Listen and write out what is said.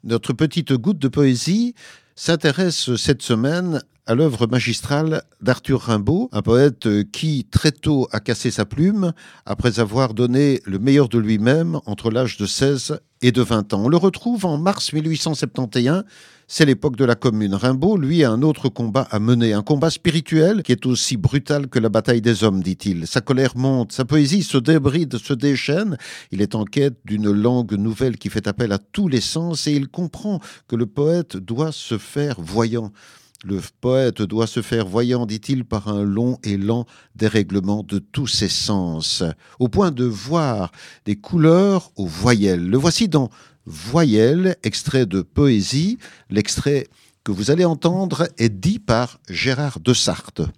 Notre petite goutte de poésie s'intéresse cette semaine à l'œuvre magistrale d'Arthur Rimbaud, un poète qui très tôt a cassé sa plume après avoir donné le meilleur de lui-même entre l'âge de 16 et de 20 ans. On le retrouve en mars 1871, c'est l'époque de la Commune. Rimbaud, lui, a un autre combat à mener, un combat spirituel qui est aussi brutal que la bataille des hommes, dit-il. Sa colère monte, sa poésie se débride, se déchaîne. Il est en quête d'une langue nouvelle qui fait appel à tous les sens et il comprend que le poète doit se faire voyant. Le poète doit se faire voyant, dit-il, par un long et lent dérèglement de tous ses sens, au point de voir des couleurs aux voyelles. Le voici dans Voyelles, extrait de poésie. L'extrait que vous allez entendre est dit par Gérard de Sarthe.